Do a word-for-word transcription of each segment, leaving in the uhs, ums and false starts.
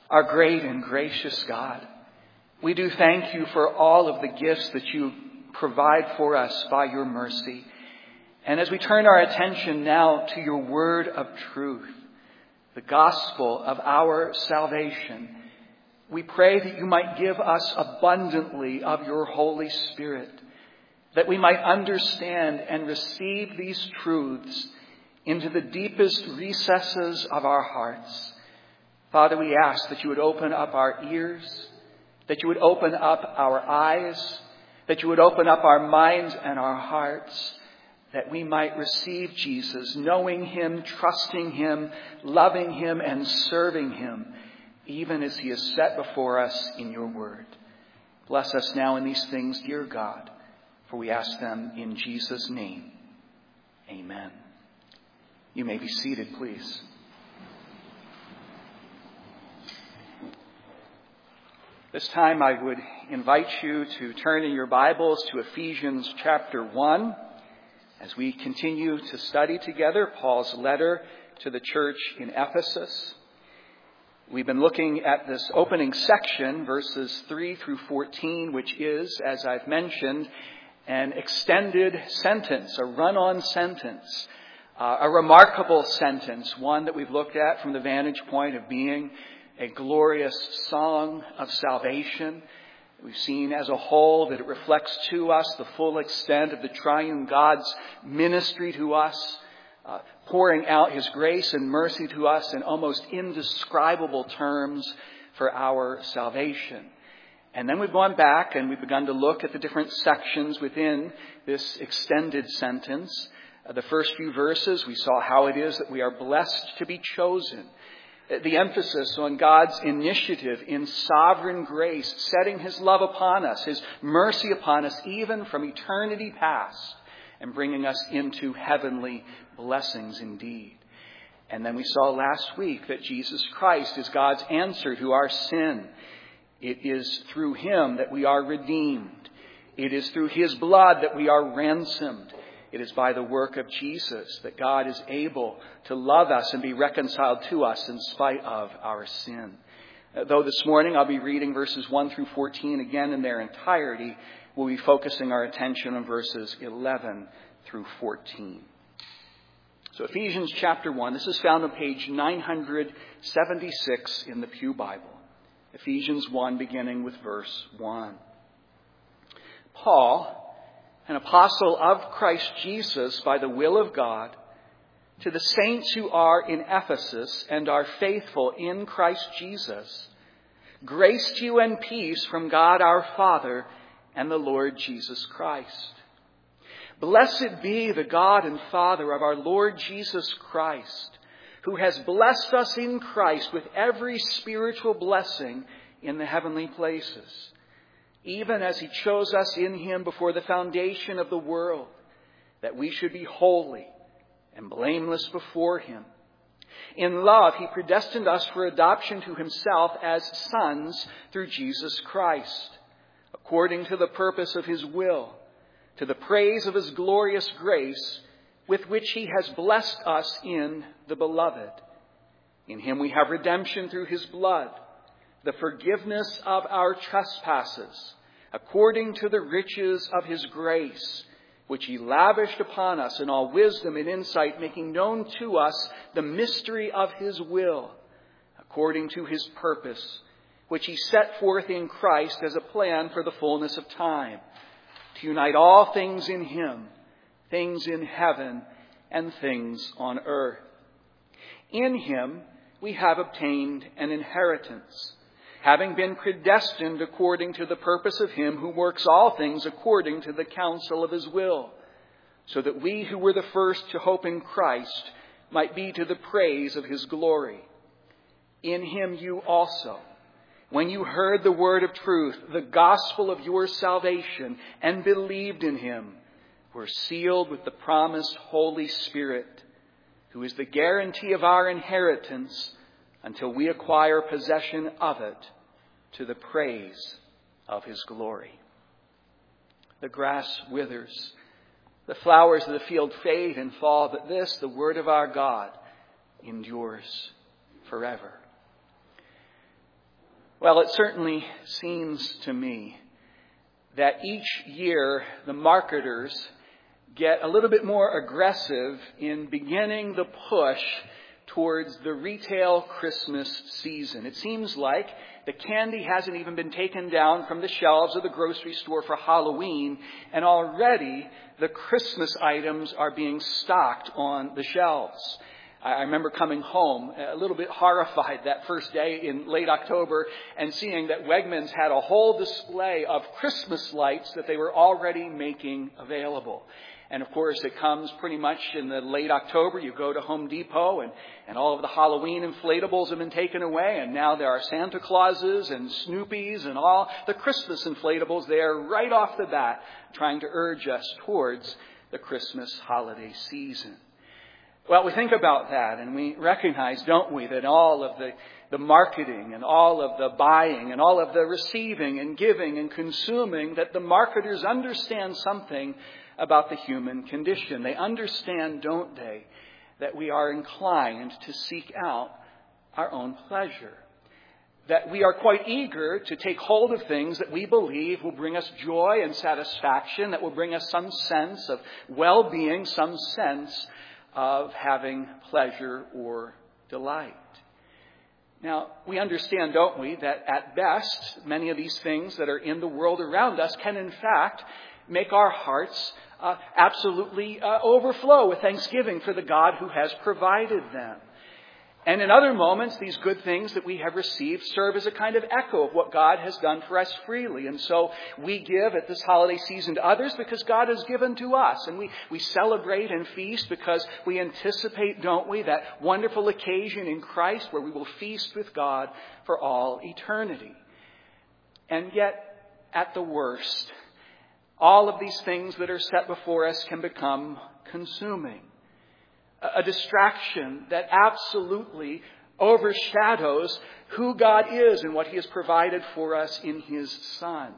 Our great and gracious God, we do thank you for all of the gifts that you provide for us by your mercy. And as we turn our attention now to your word of truth, the gospel of our salvation, we pray that you might give us abundantly of your Holy Spirit, that we might understand and receive these truths into the deepest recesses of our hearts. Father, we ask that you would open up our ears, that you would open up our eyes, that you would open up our minds and our hearts, that we might receive Jesus, knowing him, trusting him, loving him, and serving him, even as he is set before us in your word. Bless us now in these things, dear God, for we ask them in Jesus' name. Amen. You may be seated, please. This time I would invite you to turn in your Bibles to Ephesians chapter one as we continue to study together Paul's letter to the church in Ephesus. We've been looking at this opening section, verses three through fourteen, which is, as I've mentioned, an extended sentence, a run-on sentence, uh, a remarkable sentence, one that we've looked at from the vantage point of being a glorious song of salvation. We've seen as a whole that it reflects to us the full extent of the triune God's ministry to us, uh, pouring out his grace and mercy to us in almost indescribable terms for our salvation. And then we've gone back and we've begun to look at the different sections within this extended sentence. Uh, the first few verses, we saw how it is that we are blessed to be chosen. The emphasis on God's initiative in sovereign grace, setting his love upon us, his mercy upon us, even from eternity past, and bringing us into heavenly blessings indeed. And then we saw last week that Jesus Christ is God's answer to our sin. It is through him that we are redeemed. It is through his blood that we are ransomed. It is by the work of Jesus that God is able to love us and be reconciled to us in spite of our sin. Though this morning I'll be reading verses one through fourteen again in their entirety, we'll be focusing our attention on verses eleven through fourteen. So Ephesians chapter one, this is found on page nine seventy-six in the Pew Bible. Ephesians one, beginning with verse one. Paul, an apostle of Christ Jesus by the will of God, to the saints who are in Ephesus and are faithful in Christ Jesus, grace to you and peace from God our Father and the Lord Jesus Christ. Blessed be the God and Father of our Lord Jesus Christ, who has blessed us in Christ with every spiritual blessing in the heavenly places, even as he chose us in him before the foundation of the world, that we should be holy and blameless before him. In love, he predestined us for adoption to himself as sons through Jesus Christ, according to the purpose of his will, to the praise of his glorious grace, with which he has blessed us in the Beloved. In him we have redemption through his blood, the forgiveness of our trespasses, according to the riches of his grace, which he lavished upon us in all wisdom and insight, making known to us the mystery of his will, according to his purpose, which he set forth in Christ as a plan for the fullness of time, to unite all things in him, things in heaven and things on earth. In him we have obtained an inheritance, having been predestined according to the purpose of him who works all things according to the counsel of his will, so that we who were the first to hope in Christ might be to the praise of his glory. In him you also, when you heard the word of truth, the gospel of your salvation, and believed in him, were sealed with the promised Holy Spirit, who is the guarantee of our inheritance until we acquire possession of it, to the praise of his glory. The grass withers, the flowers of the field fade and fall, but this, the word of our God, endures forever. Well, it certainly seems to me that each year the marketers get a little bit more aggressive in beginning the push towards the retail Christmas season. It seems like the candy hasn't even been taken down from the shelves of the grocery store for Halloween, and already the Christmas items are being stocked on the shelves. I remember coming home a little bit horrified that first day in late October and seeing that Wegmans had a whole display of Christmas lights that they were already making available. And of course, it comes pretty much in the late October. You go to Home Depot and, and all of the Halloween inflatables have been taken away. And now there are Santa Clauses and Snoopies and all the Christmas inflatables there right off the bat, trying to urge us towards the Christmas holiday season. Well, we think about that and we recognize, don't we, that all of the, the marketing and all of the buying and all of the receiving and giving and consuming, that the marketers understand something about the human condition. They understand, don't they, that we are inclined to seek out our own pleasure. That we are quite eager to take hold of things that we believe will bring us joy and satisfaction, that will bring us some sense of well-being, some sense of having pleasure or delight. Now, we understand, don't we, that at best, many of these things that are in the world around us can in fact make our hearts uh, absolutely uh, overflow with thanksgiving for the God who has provided them. And in other moments, these good things that we have received serve as a kind of echo of what God has done for us freely. And so we give at this holiday season to others because God has given to us. And we, we celebrate and feast because we anticipate, don't we, that wonderful occasion in Christ where we will feast with God for all eternity. And yet, at the worst, all of these things that are set before us can become consuming. A distraction that absolutely overshadows who God is and what He has provided for us in His Son.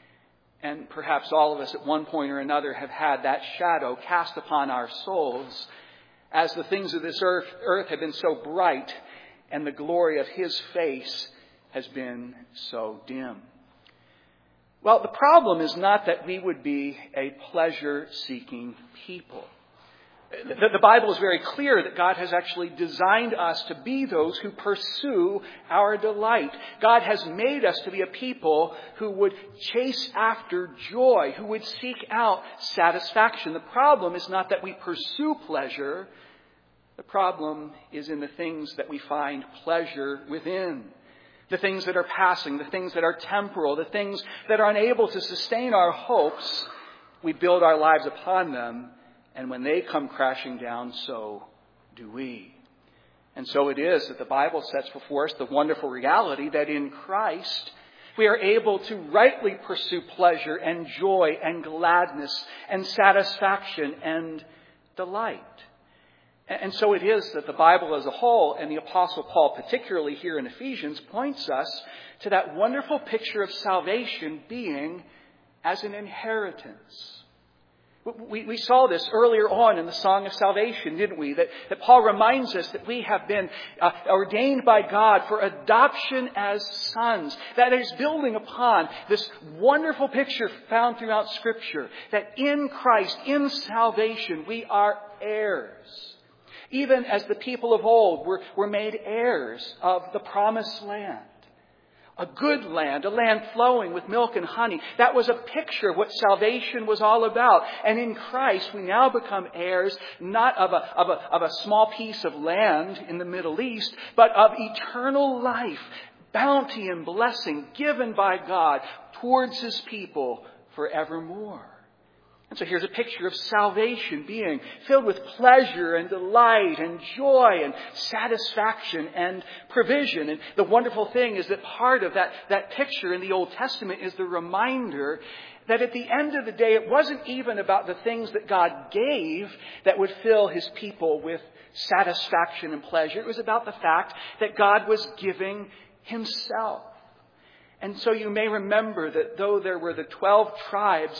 And perhaps all of us at one point or another have had that shadow cast upon our souls as the things of this earth, earth have been so bright and the glory of His face has been so dim. Well, the problem is not that we would be a pleasure-seeking people. The Bible is very clear that God has actually designed us to be those who pursue our delight. God has made us to be a people who would chase after joy, who would seek out satisfaction. The problem is not that we pursue pleasure. The problem is in the things that we find pleasure within. The things that are passing, the things that are temporal, the things that are unable to sustain our hopes. We build our lives upon them. And when they come crashing down, so do we. And so it is that the Bible sets before us the wonderful reality that in Christ we are able to rightly pursue pleasure and joy and gladness and satisfaction and delight. And so it is that the Bible as a whole, and the Apostle Paul particularly here in Ephesians, points us to that wonderful picture of salvation being as an inheritance. We, we saw this earlier on in the Song of Salvation, didn't we? That, that Paul reminds us that we have been uh, ordained by God for adoption as sons. That is building upon this wonderful picture found throughout Scripture. That in Christ, in salvation, we are heirs. Even as the people of old were, were made heirs of the promised land. A good land, a land flowing with milk and honey. That was a picture of what salvation was all about. And in Christ, we now become heirs not of a, of a, of a small piece of land in the Middle East, but of eternal life, bounty and blessing given by God towards His people forevermore. And so here's a picture of salvation being filled with pleasure and delight and joy and satisfaction and provision. And the wonderful thing is that part of that, that picture in the Old Testament is the reminder that at the end of the day, it wasn't even about the things that God gave that would fill His people with satisfaction and pleasure. It was about the fact that God was giving Himself. And so you may remember that though there were the twelve tribes,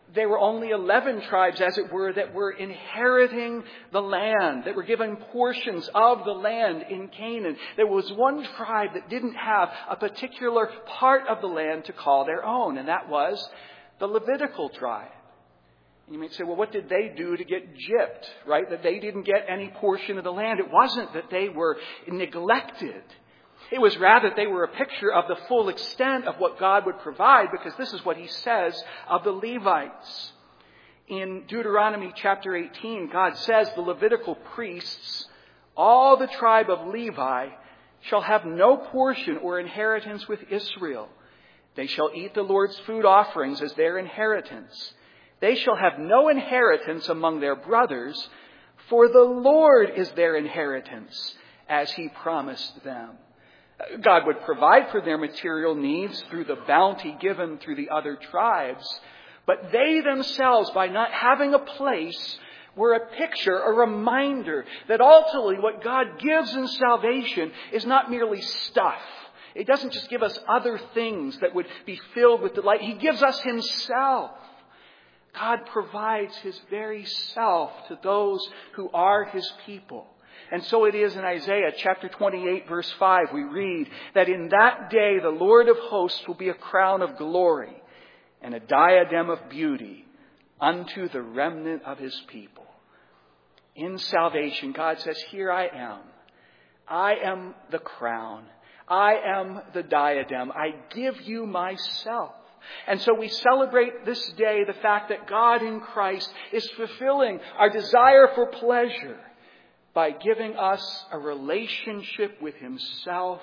there were only eleven tribes, as it were, that were inheriting the land, that were given portions of the land in Canaan. There was one tribe that didn't have a particular part of the land to call their own, and that was the Levitical tribe. And you might say, well, what did they do to get gypped, right? That they didn't get any portion of the land. It wasn't that they were neglected. It was rather they were a picture of the full extent of what God would provide, because this is what he says of the Levites. In Deuteronomy chapter eighteen, God says the Levitical priests, all the tribe of Levi, shall have no portion or inheritance with Israel. They shall eat the Lord's food offerings as their inheritance. They shall have no inheritance among their brothers, for the Lord is their inheritance, as he promised them. God would provide for their material needs through the bounty given through the other tribes, but they themselves, by not having a place, were a picture, a reminder that ultimately what God gives in salvation is not merely stuff. It doesn't just give us other things that would be filled with delight. He gives us himself. God provides his very self to those who are his people. And so it is in Isaiah chapter twenty-eight, verse five, we read that in that day the Lord of hosts will be a crown of glory and a diadem of beauty unto the remnant of his people. In salvation, God says, here I am. I am the crown. I am the diadem. I give you myself. And so we celebrate this day the fact that God in Christ is fulfilling our desire for pleasure by giving us a relationship with himself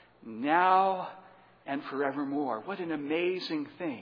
now and forevermore. What an amazing thing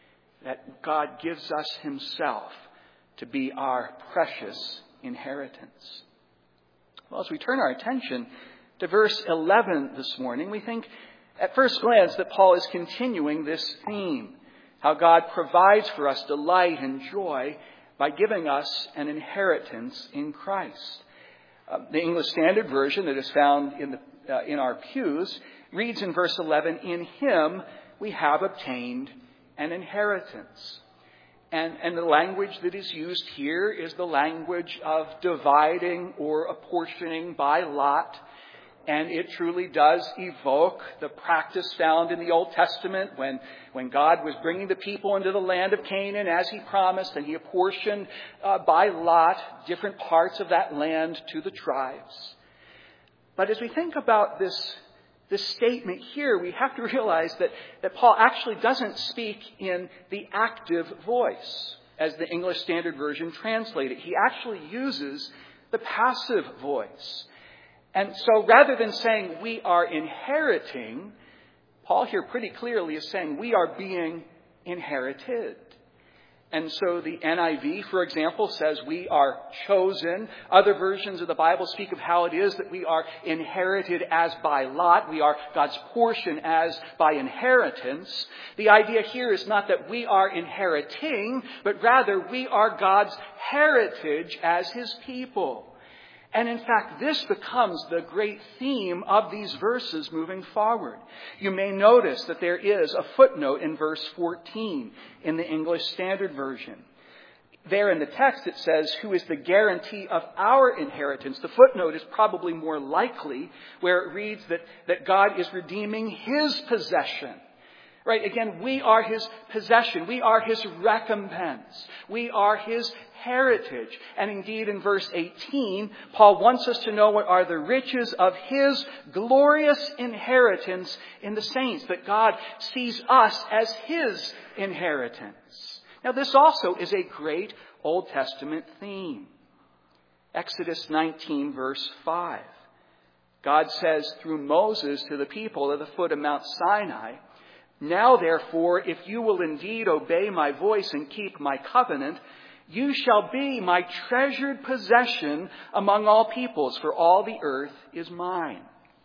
that God gives us himself to be our precious inheritance. Well, as we turn our attention to verse eleven this morning, we think at first glance that Paul is continuing this theme, how God provides for us delight and joy by giving us an inheritance in Christ. Uh, the English Standard Version that is found in, the, uh, in our pews reads in verse eleven, in him we have obtained an inheritance. And, and the language that is used here is the language of dividing or apportioning by lot. And it truly does evoke the practice found in the Old Testament when, when God was bringing the people into the land of Canaan as he promised, and he apportioned uh, by lot different parts of that land to the tribes. But as we think about this, this statement here, we have to realize that, that Paul actually doesn't speak in the active voice, as the English Standard Version translated. He actually uses the passive voice. And so rather than saying we are inheriting, Paul here pretty clearly is saying we are being inherited. And so the N I V, for example, says we are chosen. Other versions of the Bible speak of how it is that we are inherited as by lot. We are God's portion as by inheritance. The idea here is not that we are inheriting, but rather we are God's heritage as his people. And in fact, this becomes the great theme of these verses moving forward. You may notice that there is a footnote in verse fourteen in the English Standard Version. There in the text it says, who is the guarantee of our inheritance. The footnote is probably more likely, where it reads that, that God is redeeming his possession. Right? Again, we are his possession. We are his recompense. We are his heritage. And indeed, in verse eighteen, Paul wants us to know what are the riches of his glorious inheritance in the saints, that God sees us as his inheritance. Now, this also is a great Old Testament theme. Exodus nineteen, verse five. God says through Moses to the people at the foot of Mount Sinai, now, therefore, if you will indeed obey my voice and keep my covenant, you shall be my treasured possession among all peoples, for all the earth is mine.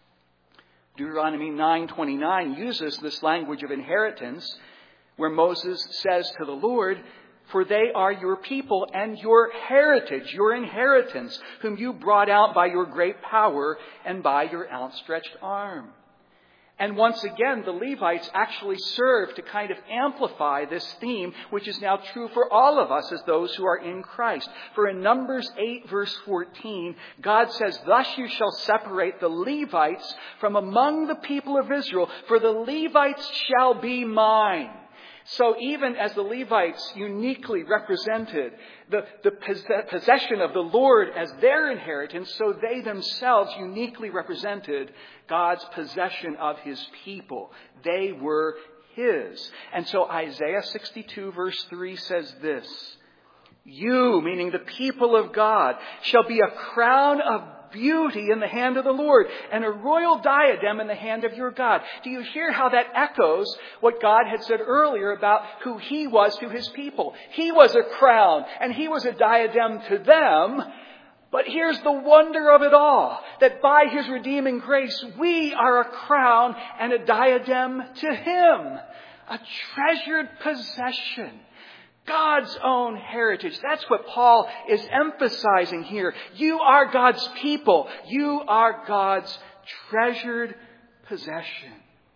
Deuteronomy nine twenty-nine uses this language of inheritance, where Moses says to the Lord, for they are your people and your heritage, your inheritance, whom you brought out by your great power and by your outstretched arm. And once again, the Levites actually serve to kind of amplify this theme, which is now true for all of us as those who are in Christ. For in Numbers eight, verse fourteen, God says, "Thus you shall separate the Levites from among the people of Israel, for the Levites shall be mine." So even as the Levites uniquely represented the, the possession of the Lord as their inheritance, so they themselves uniquely represented God's possession of His people. They were His. And so Isaiah sixty-two verse three says this, "You," meaning the people of God, "shall be a crown of beauty in the hand of the Lord, and a royal diadem in the hand of your God." Do you hear how that echoes what God had said earlier about who He was to His people? He was a crown, and He was a diadem to them. But here's the wonder of it all, that by His redeeming grace, we are a crown and a diadem to Him. A treasured possession. God's own heritage. That's what Paul is emphasizing here. You are God's people. You are God's treasured possession.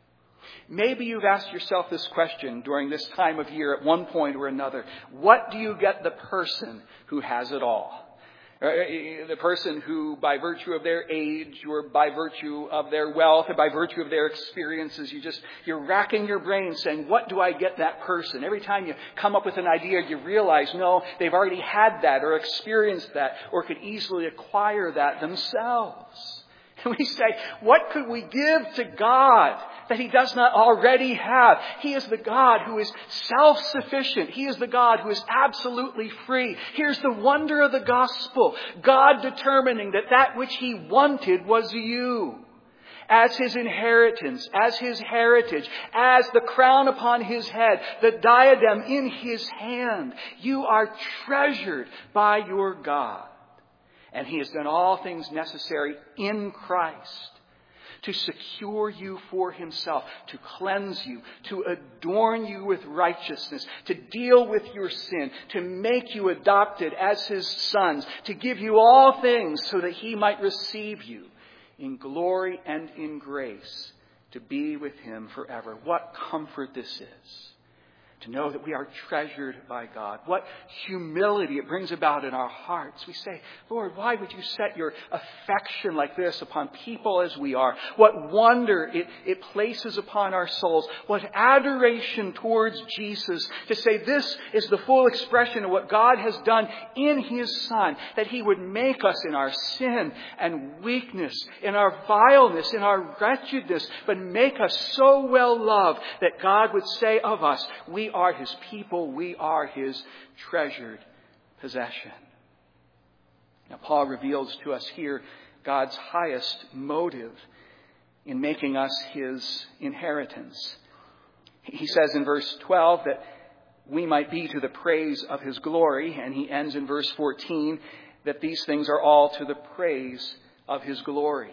Maybe you've asked yourself this question during this time of year at one point or another. What do you get the person who has it all? The person who, by virtue of their age or by virtue of their wealth or by virtue of their experiences, you just, you're racking your brain saying, what do I get that person? Every time you come up with an idea, you realize, no, they've already had that or experienced that or could easily acquire that themselves. And we say, what could we give to God that He does not already have? He is the God who is self-sufficient. He is the God who is absolutely free. Here's the wonder of the gospel. God determining that that which He wanted was you. As His inheritance, as His heritage, as the crown upon His head, the diadem in His hand. You are treasured by your God. And He has done all things necessary in Christ to secure you for Himself, to cleanse you, to adorn you with righteousness, to deal with your sin, to make you adopted as His sons, to give you all things so that He might receive you in glory and in grace to be with Him forever. What comfort this is. To know that we are treasured by God. What humility it brings about in our hearts. We say, Lord, why would you set your affection like this upon people as we are? What wonder it, it places upon our souls. What adoration towards Jesus. To say this is the full expression of what God has done in His Son. That He would make us in our sin and weakness, in our vileness, in our wretchedness, but make us so well loved that God would say of us, we are His people. We are His treasured possession. Now, Paul reveals to us here God's highest motive in making us His inheritance. He says in verse twelve that we might be to the praise of His glory. And he ends in verse fourteen that these things are all to the praise of His glory.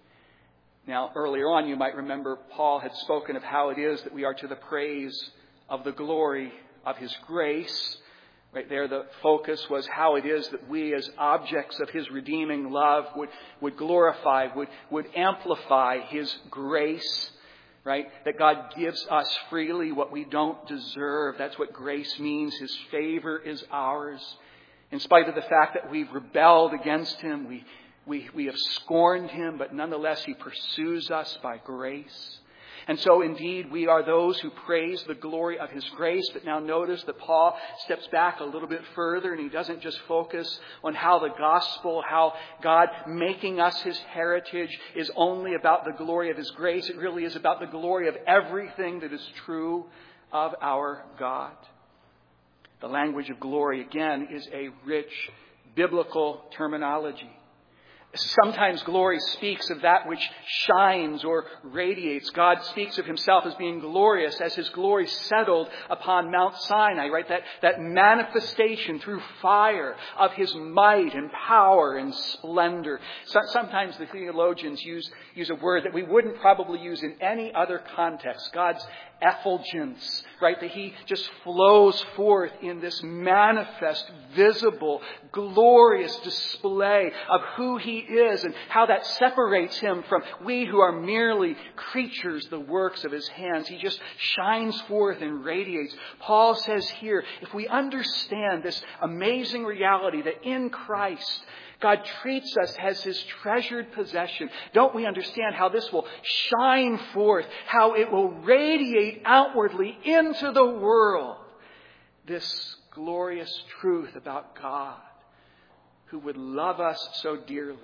Now, earlier on, you might remember Paul had spoken of how it is that we are to the praise of the glory of His grace. Right there, the focus was how it is that we as objects of His redeeming love would, would glorify, would, would amplify His grace. Right? That God gives us freely what we don't deserve. That's what grace means. His favor is ours. In spite of the fact that we've rebelled against Him, we, we, we have scorned Him, but nonetheless He pursues us by grace. And so indeed we are those who praise the glory of His grace. But now notice that Paul steps back a little bit further and he doesn't just focus on how the gospel, how God making us His heritage is only about the glory of His grace. It really is about the glory of everything that is true of our God. The language of glory, again, is a rich biblical terminology. Sometimes glory speaks of that which shines or radiates. God speaks of Himself as being glorious as His glory settled upon Mount Sinai, right? That, that manifestation through fire of His might and power and splendor. So, sometimes the theologians use, use a word that we wouldn't probably use in any other context. God's effulgence, right? That He just flows forth in this manifest, visible, glorious display of who He is and how that separates him from we who are merely creatures, the works of his hands. He just shines forth and radiates. Paul says here, if we understand this amazing reality that in Christ, God treats us as his treasured possession, don't we understand how this will shine forth, how it will radiate outwardly into the world, this glorious truth about God, who would love us so dearly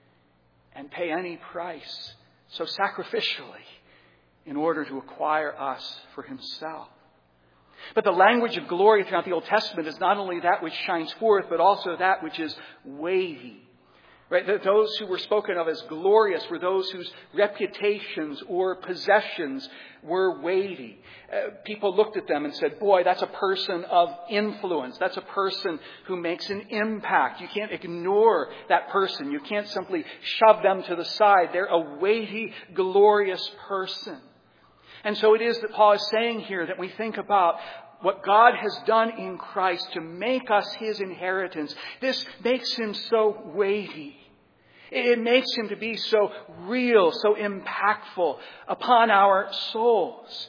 and pay any price so sacrificially in order to acquire us for himself. But the language of glory throughout the Old Testament is not only that which shines forth, but also that which is weighty. Right? Those who were spoken of as glorious were those whose reputations or possessions were weighty. Uh, people looked at them and said, boy, that's a person of influence. That's a person who makes an impact. You can't ignore that person. You can't simply shove them to the side. They're a weighty, glorious person. And so it is that Paul is saying here that we think about what God has done in Christ to make us his inheritance. This makes him so weighty. It makes him to be so real, so impactful upon our souls.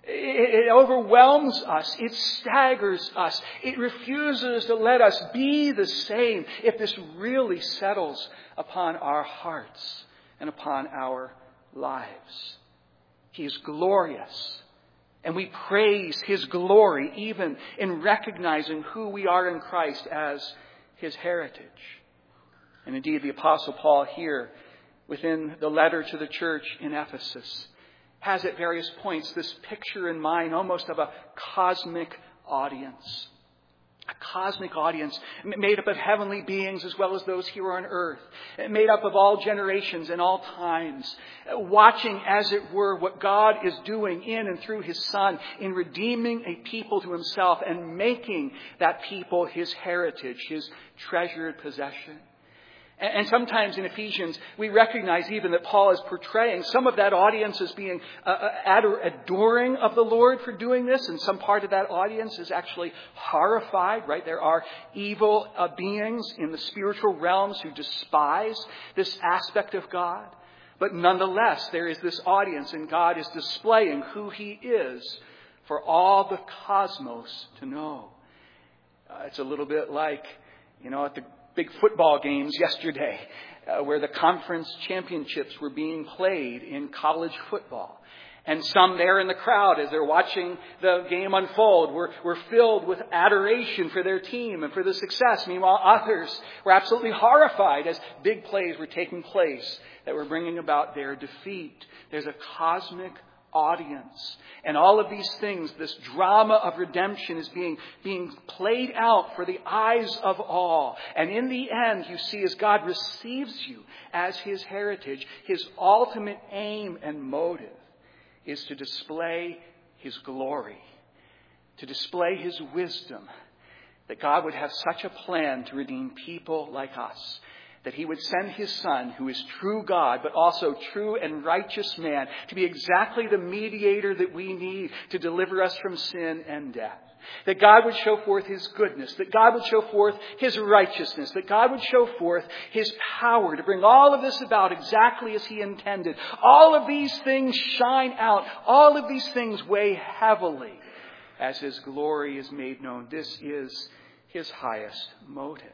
It overwhelms us. It staggers us. It refuses to let us be the same if this really settles upon our hearts and upon our lives. He is glorious. And we praise his glory even in recognizing who we are in Christ as his heritage. And indeed, the Apostle Paul here, within the letter to the church in Ephesus, has at various points this picture in mind almost of a cosmic audience. A cosmic audience made up of heavenly beings as well as those here on earth. Made up of all generations and all times. Watching, as it were, what God is doing in and through his Son in redeeming a people to himself and making that people his heritage, his treasured possession. And sometimes in Ephesians, we recognize even that Paul is portraying some of that audience as being uh, adoring of the Lord for doing this. And some part of that audience is actually horrified, right? There are evil uh, beings in the spiritual realms who despise this aspect of God. But nonetheless, there is this audience, and God is displaying who he is for all the cosmos to know. Uh, it's a little bit like, you know, at the big football games yesterday uh, where the conference championships were being played in college football. And some there in the crowd, as they're watching the game unfold, were, were filled with adoration for their team and for the success. Meanwhile, others were absolutely horrified as big plays were taking place that were bringing about their defeat. There's a cosmic audience. And all of these things, this drama of redemption is being, being played out for the eyes of all. And in the end, you see, as God receives you as his heritage, his ultimate aim and motive is to display his glory, to display his wisdom, that God would have such a plan to redeem people like us, that he would send his Son, who is true God, but also true and righteous man, to be exactly the mediator that we need to deliver us from sin and death. That God would show forth his goodness, that God would show forth his righteousness, that God would show forth his power to bring all of this about exactly as he intended. All of these things shine out. All of these things weigh heavily as his glory is made known. This is his highest motive.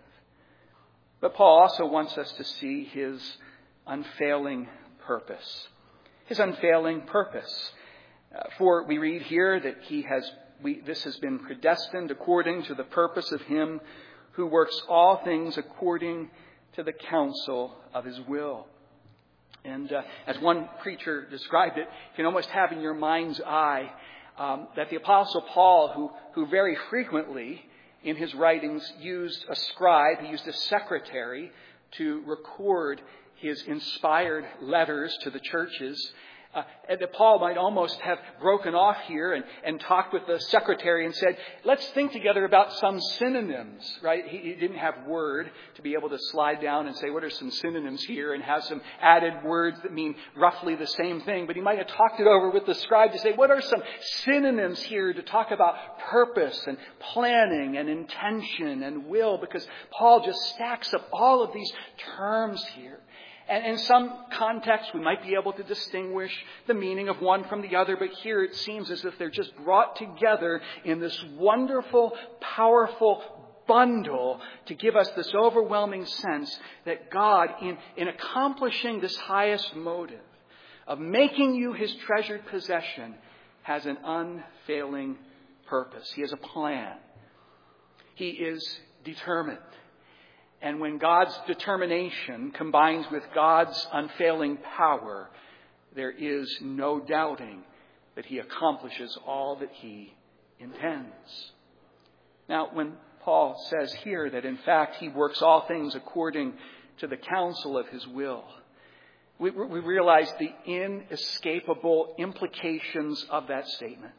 But Paul also wants us to see his unfailing purpose. His unfailing purpose. Uh, for we read here that he has, we, this has been predestined according to the purpose of him who works all things according to the counsel of his will. And uh, as one preacher described it, you can almost have in your mind's eye um, that the Apostle Paul, who, who very frequently in his writings used a scribe, he used a secretary to record his inspired letters to the churches. Uh, and that Paul might almost have broken off here and, and talked with the secretary and said, let's think together about some synonyms, right? He, he didn't have Word to be able to slide down and say, what are some synonyms here, and have some added words that mean roughly the same thing. But he might have talked it over with the scribe to say, what are some synonyms here to talk about purpose and planning and intention and will? Because Paul just stacks up all of these terms here. And in some context, we might be able to distinguish the meaning of one from the other, but here it seems as if they're just brought together in this wonderful, powerful bundle to give us this overwhelming sense that God, in, in accomplishing this highest motive of making you His treasured possession, has an unfailing purpose. He has a plan. He is determined. And when God's determination combines with God's unfailing power, there is no doubting that He accomplishes all that He intends. Now, when Paul says here that in fact He works all things according to the counsel of His will, we, we realize the inescapable implications of that statement.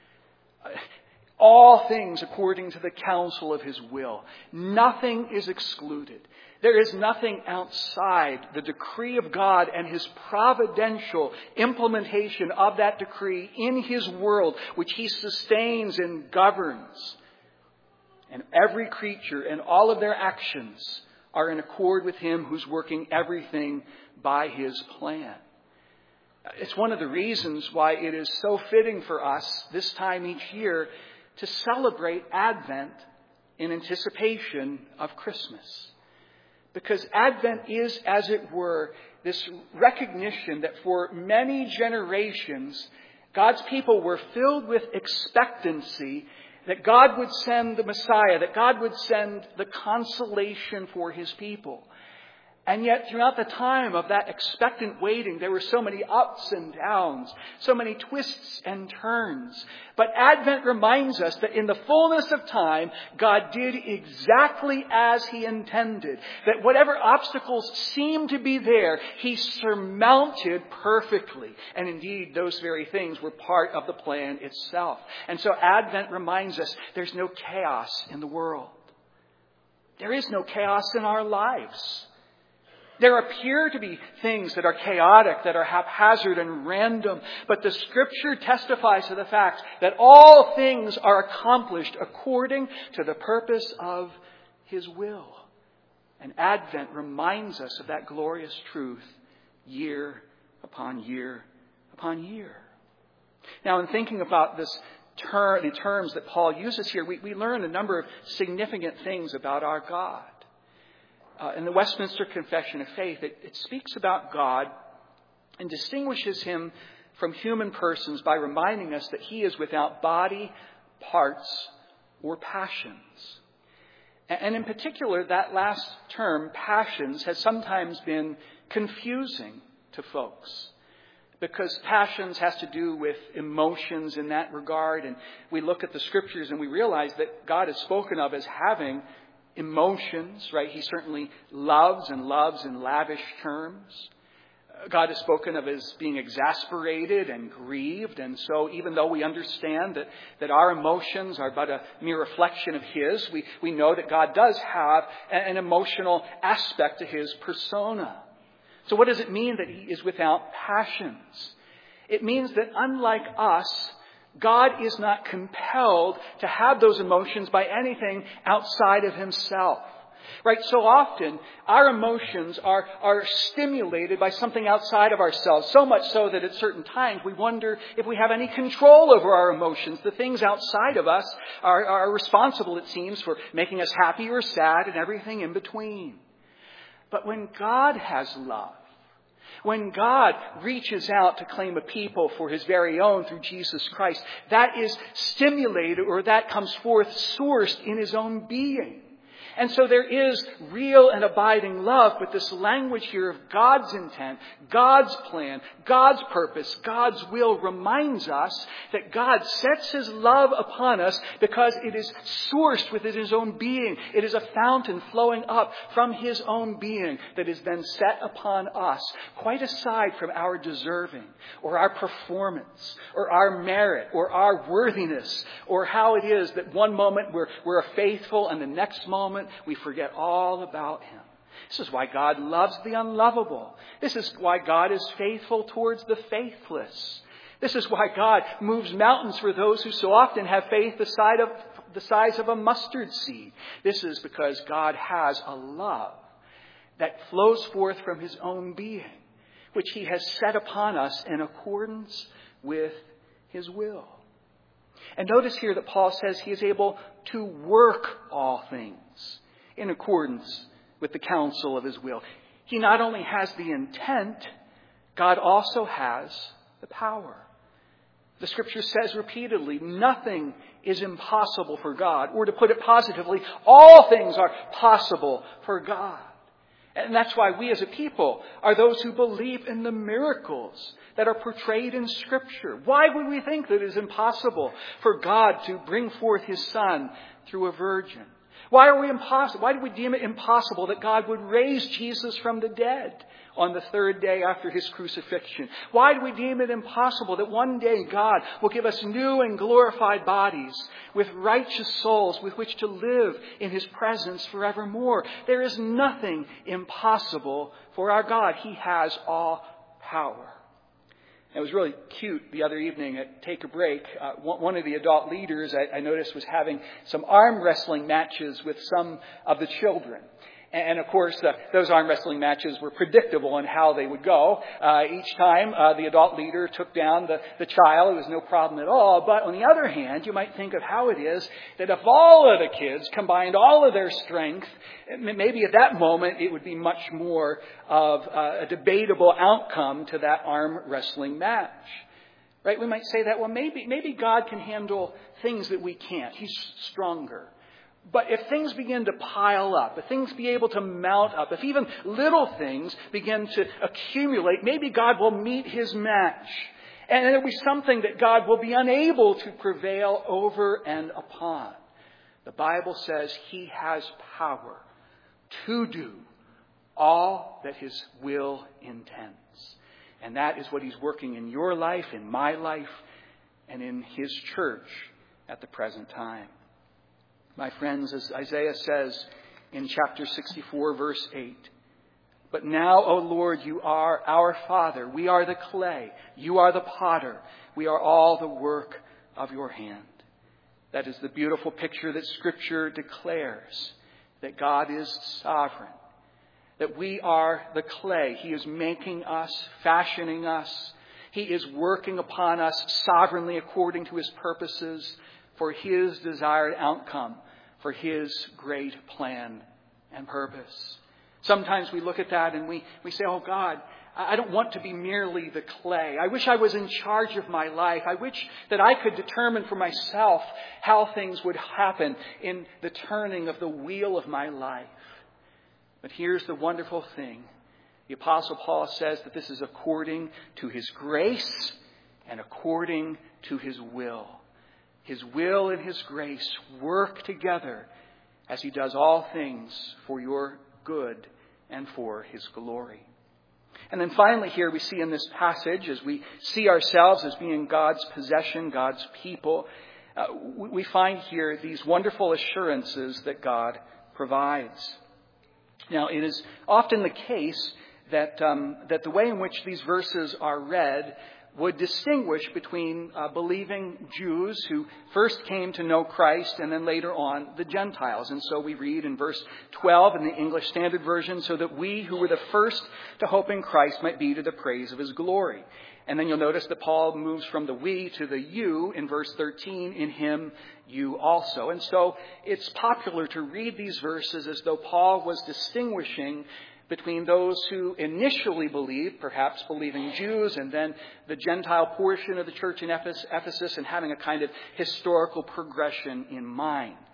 All things according to the counsel of His will. Nothing is excluded. There is nothing outside the decree of God and His providential implementation of that decree in His world, which He sustains and governs. And every creature and all of their actions are in accord with Him who's working everything by His plan. It's one of the reasons why it is so fitting for us this time each year to celebrate Advent in anticipation of Christmas. Because Advent is, as it were, this recognition that for many generations, God's people were filled with expectancy that God would send the Messiah, that God would send the consolation for His people. And yet, throughout the time of that expectant waiting, there were so many ups and downs, so many twists and turns. But Advent reminds us that in the fullness of time, God did exactly as He intended. That whatever obstacles seemed to be there, He surmounted perfectly. And indeed, those very things were part of the plan itself. And so Advent reminds us there's no chaos in the world. There is no chaos in our lives. There appear to be things that are chaotic, that are haphazard and random, but the Scripture testifies to the fact that all things are accomplished according to the purpose of His will. And Advent reminds us of that glorious truth year upon year upon year. Now, in thinking about this term, the terms that Paul uses here, we, we learn a number of significant things about our God. Uh, in the Westminster Confession of Faith, it, it speaks about God and distinguishes Him from human persons by reminding us that He is without body, parts, or passions. And, and in particular, that last term, passions, has sometimes been confusing to folks. Because passions has to do with emotions in that regard. And we look at the Scriptures and we realize that God is spoken of as having emotions, right? He certainly loves and loves in lavish terms. God is spoken of as being exasperated and grieved. And so even though we understand that, that our emotions are but a mere reflection of His, we, we know that God does have an emotional aspect to His persona. So what does it mean that He is without passions? It means that unlike us, God is not compelled to have those emotions by anything outside of Himself. Right? So often, our emotions are, are stimulated by something outside of ourselves, so much so that at certain times we wonder if we have any control over our emotions. The things outside of us are, are responsible, it seems, for making us happy or sad and everything in between. But when God has love, when God reaches out to claim a people for His very own through Jesus Christ, that is stimulated, or that comes forth sourced in His own being. And so there is real and abiding love, but this language here of God's intent, God's plan, God's purpose, God's will reminds us that God sets His love upon us because it is sourced within His own being. It is a fountain flowing up from His own being that is then set upon us, quite aside from our deserving or our performance or our merit or our worthiness or how it is that one moment we're, we're faithful and the next moment we forget all about Him. This is why God loves the unlovable. This is why God is faithful towards the faithless. This is why God moves mountains for those who so often have faith the size of, the size of a mustard seed. This is because God has a love that flows forth from His own being, which He has set upon us in accordance with His will. And notice here that Paul says He is able to work all things in accordance with the counsel of His will. He not only has the intent, God also has the power. The Scripture says repeatedly, nothing is impossible for God. Or to put it positively, all things are possible for God. And that's why we as a people are those who believe in the miracles that are portrayed in Scripture. Why would we think that it is impossible for God to bring forth His Son through a virgin? Why are we impossible? Why do we deem it impossible that God would raise Jesus from the dead on the third day after His crucifixion? Why do we deem it impossible that one day God will give us new and glorified bodies with righteous souls with which to live in His presence forevermore? There is nothing impossible for our God. He has all power. It was really cute the other evening at Take a Break. Uh, one of the adult leaders I, I noticed was having some arm wrestling matches with some of the children. And, of course, uh, those arm wrestling matches were predictable in how they would go. Uh, each time, uh, the adult leader took down the, the child. It was no problem at all. But on the other hand, you might think of how it is that if all of the kids combined all of their strength, maybe at that moment it would be much more of uh, a debatable outcome to that arm wrestling match. Right? We might say that, well, maybe, maybe God can handle things that we can't. He's stronger. But if things begin to pile up, if things be able to mount up, if even little things begin to accumulate, maybe God will meet His match. And it'll be something that God will be unable to prevail over and upon. The Bible says He has power to do all that His will intends. And that is what He's working in your life, in my life, and in His church at the present time. My friends, as Isaiah says in chapter sixty-four, verse eight, "But now, O Lord, you are our Father. We are the clay. You are the potter. We are all the work of your hand." That is the beautiful picture that Scripture declares, that God is sovereign, that we are the clay. He is making us, fashioning us. He is working upon us sovereignly according to His purposes for His desired outcome, for His great plan and purpose. Sometimes we look at that and we, we say, oh God, I don't want to be merely the clay. I wish I was in charge of my life. I wish that I could determine for myself how things would happen in the turning of the wheel of my life. But here's the wonderful thing. The Apostle Paul says that this is according to His grace and according to His will. His will and His grace work together as He does all things for your good and for His glory. And then finally here we see in this passage, as we see ourselves as being God's possession, God's people, uh, we find here these wonderful assurances that God provides. Now, it is often the case that um, that the way in which these verses are read would distinguish between uh, believing Jews who first came to know Christ and then later on the Gentiles. And so we read in verse twelve in the English Standard Version, "So that we who were the first to hope in Christ might be to the praise of His glory." And then you'll notice that Paul moves from the we to the you in verse thirteen, "In Him you also." And so it's popular to read these verses as though Paul was distinguishing between those who initially believed, perhaps believing Jews, and then the Gentile portion of the church in Ephesus, and having a kind of historical progression in mind.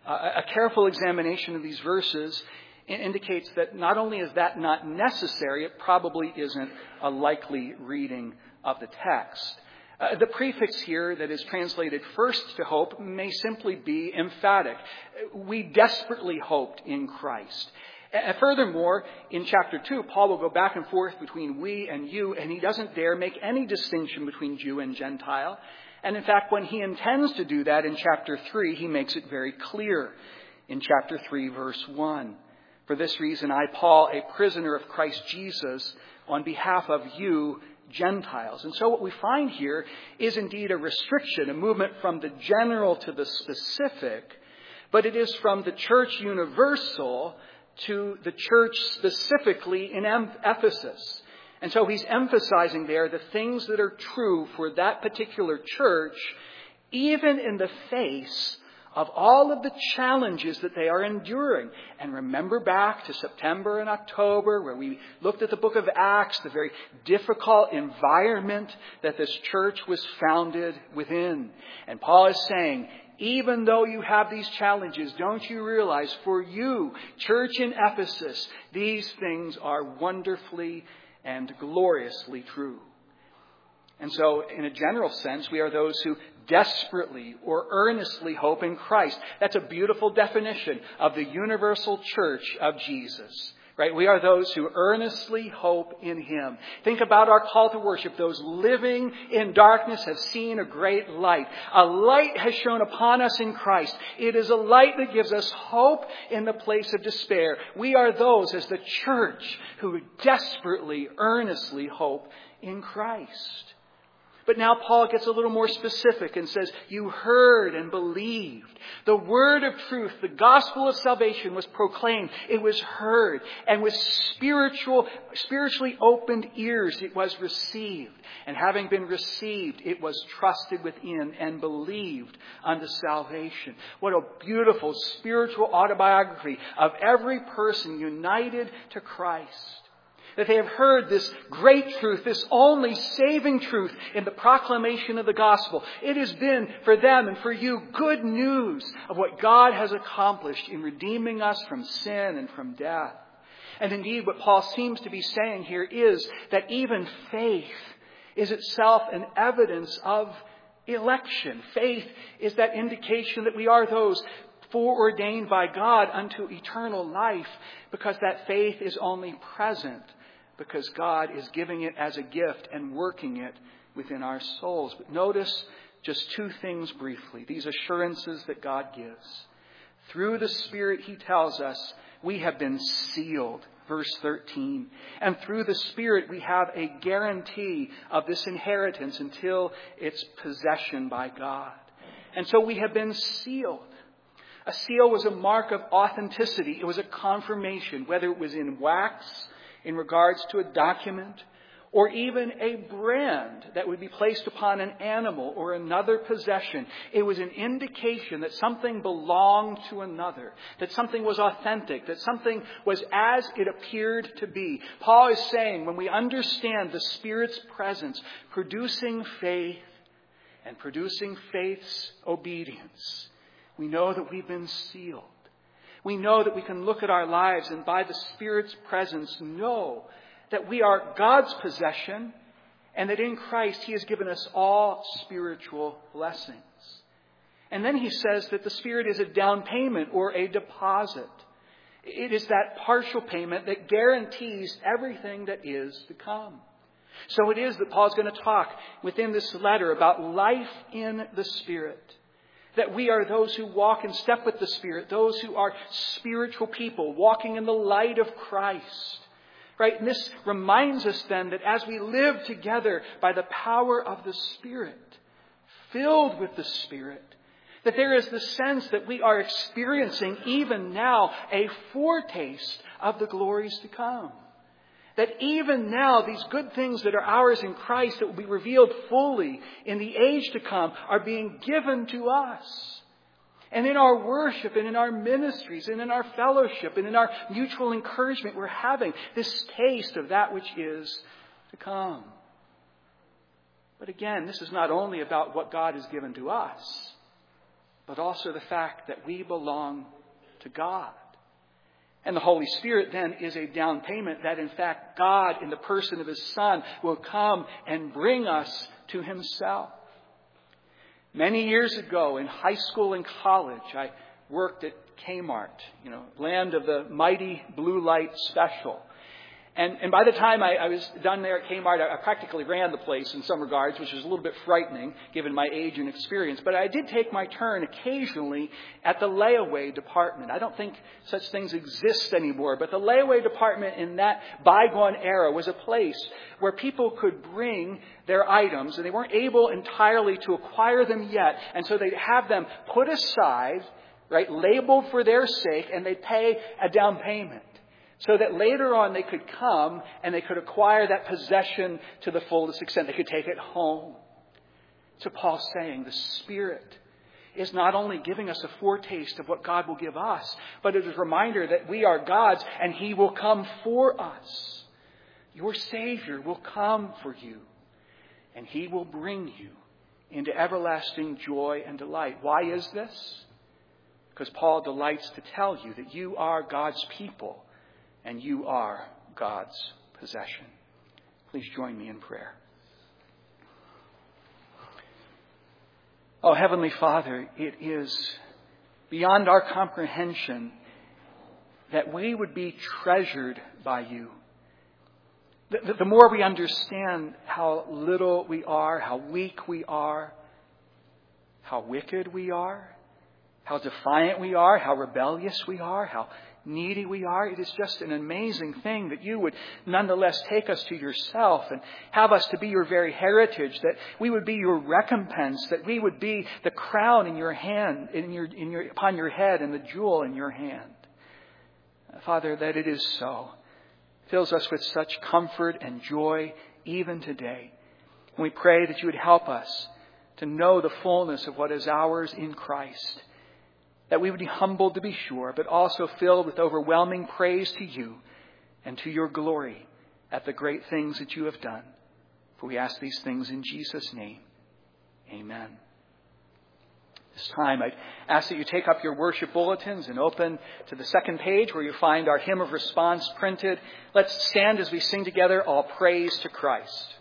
Uh, a careful examination of these verses indicates that not only is that not necessary, it probably isn't a likely reading of the text. Uh, the prefix here that is translated first to hope may simply be emphatic. We desperately hoped in Christ. Uh, furthermore, in chapter two, Paul will go back and forth between we and you, and he doesn't dare make any distinction between Jew and Gentile. And in fact, when he intends to do that in chapter three, he makes it very clear in chapter three, verse one. For this reason, I, Paul, a prisoner of Christ Jesus, on behalf of you, Gentiles. And so what we find here is indeed a restriction, a movement from the general to the specific, but it is from the church universal to the church specifically in Ephesus. And so he's emphasizing there the things that are true for that particular church, even in the face of all of the challenges that they are enduring. And remember back to September and October, where we looked at the book of Acts, the very difficult environment that this church was founded within. And Paul is saying, even though you have these challenges, don't you realize for you, church in Ephesus, these things are wonderfully and gloriously true. And so, in a general sense, we are those who desperately or earnestly hope in Christ. That's a beautiful definition of the universal church of Jesus. Right? We are those who earnestly hope in Him. Think about our call to worship. Those living in darkness have seen a great light. A light has shone upon us in Christ. It is a light that gives us hope in the place of despair. We are those as the church who desperately, earnestly hope in Christ. But now Paul gets a little more specific and says, you heard and believed. The word of truth, the gospel of salvation was proclaimed. It was heard. And with spiritual, spiritually opened ears, it was received. And having been received, it was trusted within and believed unto salvation. What a beautiful spiritual autobiography of every person united to Christ. That they have heard this great truth, this only saving truth in the proclamation of the gospel. It has been for them and for you good news of what God has accomplished in redeeming us from sin and from death. And indeed, what Paul seems to be saying here is that even faith is itself an evidence of election. Faith is that indication that we are those foreordained by God unto eternal life, because that faith is only present because God is giving it as a gift and working it within our souls. But notice just two things briefly, these assurances that God gives. Through the Spirit, He tells us, we have been sealed, verse thirteen. And through the Spirit, we have a guarantee of this inheritance until its possession by God. And so we have been sealed. A seal was a mark of authenticity. It was a confirmation, whether it was in wax, in regards to a document, or even a brand that would be placed upon an animal or another possession. It was an indication that something belonged to another, that something was authentic, that something was as it appeared to be. Paul is saying, when we understand the Spirit's presence, producing faith and producing faith's obedience, we know that we've been sealed. We know that we can look at our lives and by the Spirit's presence know that we are God's possession and that in Christ He has given us all spiritual blessings. And then he says that the Spirit is a down payment or a deposit. It is that partial payment that guarantees everything that is to come. So it is that Paul's going to talk within this letter about life in the Spirit. That we are those who walk in step with the Spirit, those who are spiritual people, walking in the light of Christ. Right? And this reminds us then that as we live together by the power of the Spirit, filled with the Spirit, that there is the sense that we are experiencing even now a foretaste of the glories to come. That even now, these good things that are ours in Christ that will be revealed fully in the age to come are being given to us. And in our worship and in our ministries and in our fellowship and in our mutual encouragement, we're having this taste of that which is to come. But again, this is not only about what God has given to us. but also the fact that we belong to God. And the Holy Spirit then is a down payment that in fact God in the person of His Son will come and bring us to Himself. Many years ago in high school and college, I worked at Kmart, you know, land of the mighty blue light special. And, and by the time I, I was done there at Kmart, I, I practically ran the place in some regards, which was a little bit frightening given my age and experience. But I did take my turn occasionally at the layaway department. I don't think such things exist anymore, but the layaway department in that bygone era was a place where people could bring their items, and they weren't able entirely to acquire them yet, and so they'd have them put aside, right, labeled for their sake, and they'd pay a down payment, so that later on they could come and they could acquire that possession to the fullest extent. They could take it home. So Paul's saying the Spirit is not only giving us a foretaste of what God will give us, but it is a reminder that we are God's and He will come for us. Your Savior will come for you and He will bring you into everlasting joy and delight. Why is this? Because Paul delights to tell you that you are God's people and you are God's possession. Please join me in prayer. Oh, Heavenly Father, it is beyond our comprehension that we would be treasured by you. The, the more we understand how little we are, how weak we are, how wicked we are, how defiant we are, how rebellious we are, how needy we are. It is just an amazing thing that you would nonetheless take us to yourself and have us to be your very heritage, that we would be your recompense, that we would be the crown in your hand, in your, in your, upon your head and the jewel in your hand. Father, that it is so fills us with such comfort and joy even today. And we pray that you would help us to know the fullness of what is ours in Christ, that we would be humbled to be sure, but also filled with overwhelming praise to you and to your glory at the great things that you have done. For we ask these things in Jesus' name. Amen. This time I'd ask that you take up your worship bulletins and open to the second page where you find our hymn of response printed. Let's stand as we sing together, All Praise to Christ.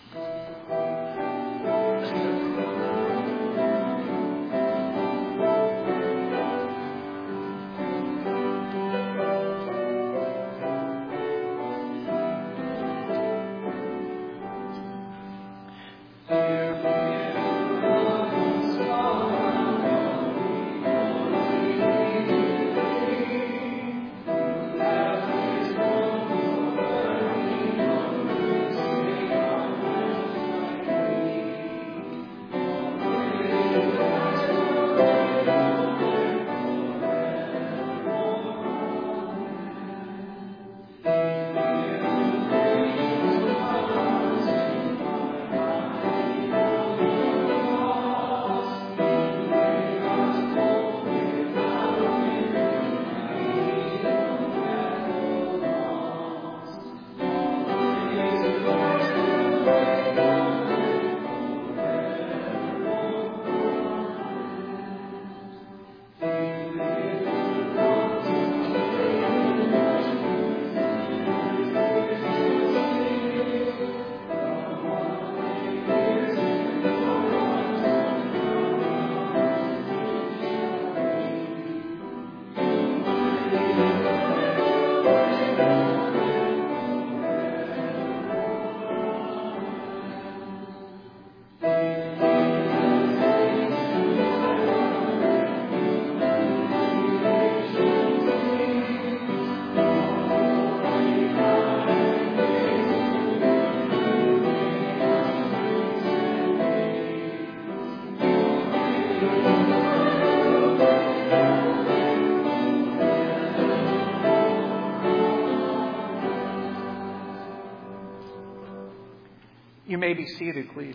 You may be seated, please.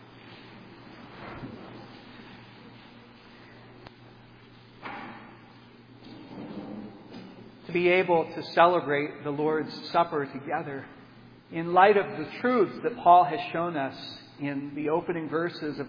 To be able to celebrate the Lord's Supper together in light of the truths that Paul has shown us in the opening verses of